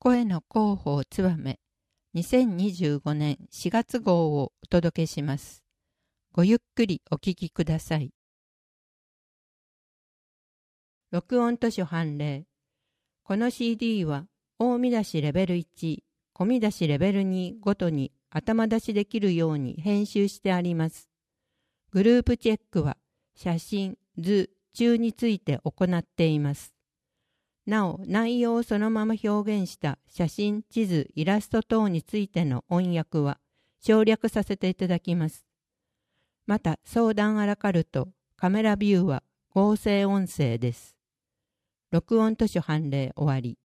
声の広報つばめ2025年4月号をお届けします。ごゆっくりお聞きください。録音図書判例。この CD は大見出しレベル1、小見出しレベル2ごとに頭出しできるように編集してあります。グループチェックは写真、図、中について行っています。なお、内容をそのまま表現した写真、地図、イラスト等についての音訳は省略させていただきます。また、相談あらかるとカメラビューは合成音声です。録音図書判例終わり。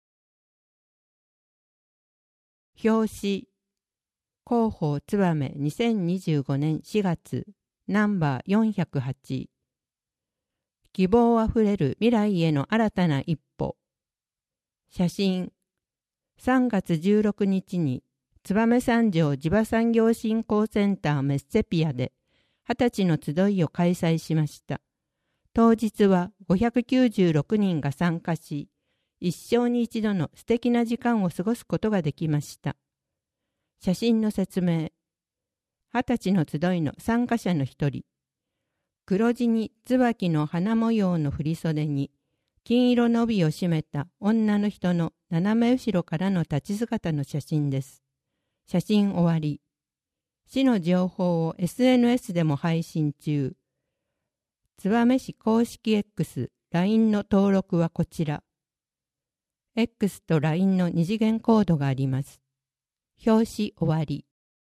表紙。広報つばめ2025年4月ナンバー408。希望あふれる未来への新たな一歩。写真。3月16日に燕三条地場産業振興センターメッセピアで20歳の集いを開催しました。当日は596人が参加し、一生に一度の素敵な時間を過ごすことができました。写真の説明。20歳の集いの参加者の一人。黒地に椿の花模様の振袖に、金色の帯を締めた女の人の斜め後ろからの立ち姿の写真です。写真終わり。市の情報を SNS でも配信中。燕市公式 X、LINE の登録はこちら。X と LINE の二次元コードがあります。表紙終わり。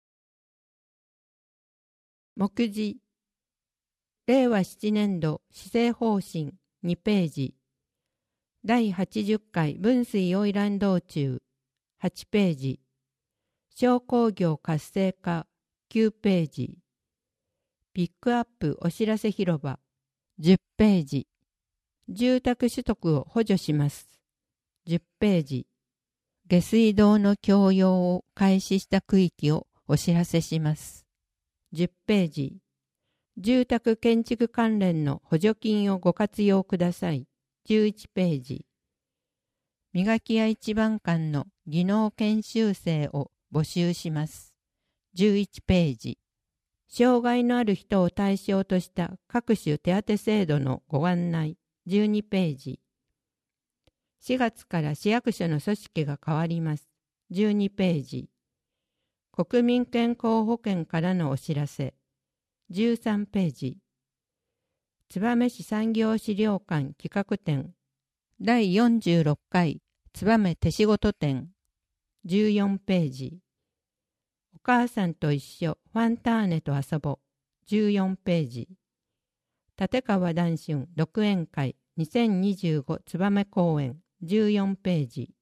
目次。令和7年度施政方針2ページ。第80回分水花魁道中8ページ。商工業活性化9ページ。ピックアップお知らせ広場10ページ。住宅取得を補助します10ページ。下水道の供用を開始した区域をお知らせします10ページ。住宅建築関連の補助金をご活用ください11ページ。磨き屋一番館の技能研修生を募集します11ページ。障害のある人を対象とした各種手当制度のご案内12ページ。4月から市役所の組織が変わります12ページ。国民健康保険からのお知らせ13ページ。燕市産業資料館企画展第46回燕手仕事展14ページ。お母さんと一緒ファンターネと遊ぼ14ページ。立川談春独演会2025燕公演14ページ。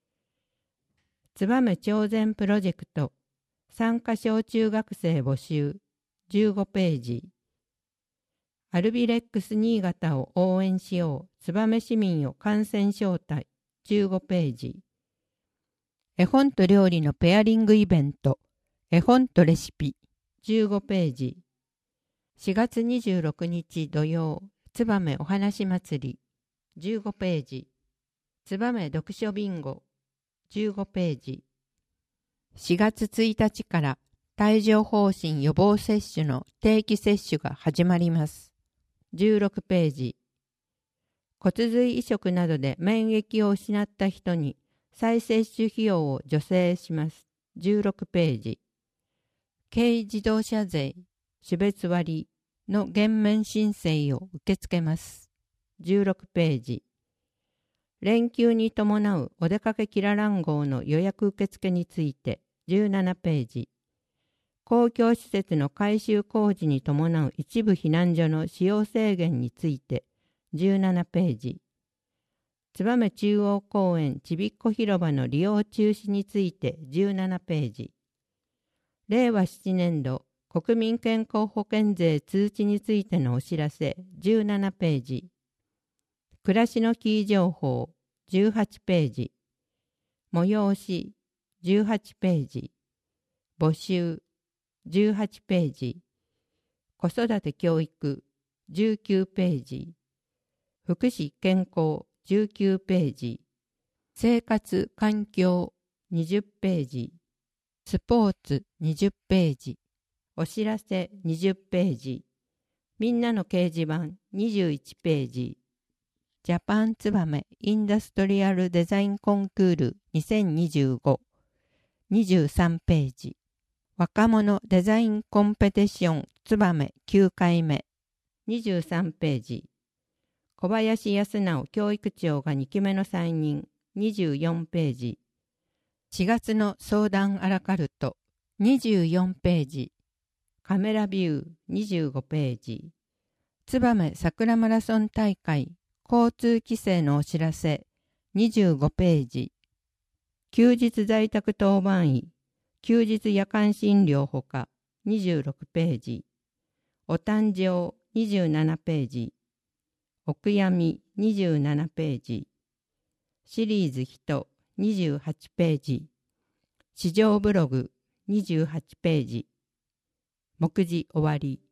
燕朝鮮プロジェクト参加小中学生募集15ページ。アルビレックス新潟を応援しよう燕市民を観戦招待15ページ。絵本と料理のペアリングイベント絵本とレシピ15ページ。4月26日土曜燕お話祭り15ページ。燕読書ビンゴ15ページ。4月1日から帯状疱疹予防接種の定期接種が始まります16ページ。骨髄移植などで免疫を失った人に再接種費用を助成します16ページ。軽自動車税種別割の減免申請を受け付けます16ページ。連休に伴うお出かけキララン号の予約受付について17ページ。公共施設の改修工事に伴う一部避難所の使用制限について17ページ。燕中央公園ちびっこ広場の利用中止について17ページ。令和7年度国民健康保険税通知についてのお知らせ17ページ。暮らしのキー情報18ページ。催し18ページ。募集18ページ。子育て教育19ページ。福祉健康19ページ。 生活環境20ページ、スポーツ20ページ、お知らせ20ページ、みんなの掲示板21ページ、ジャパンツバメインダストリアルデザインコンクール2025 23ページ、若者デザインコンペティションツバメ9回目23ページ、小林康直教育長が2期目の再任24ページ、4月の相談アラカルト24ページ、カメラビュー25ページ、ツバメ桜マラソン大会交通規制のお知らせ25ページ、休日在宅当番医休日夜間診療ほか26ページ、お誕生27ページ、お悔やみ27ページ、シリーズ人28ページ、市場ブログ28ページ、目次終わり。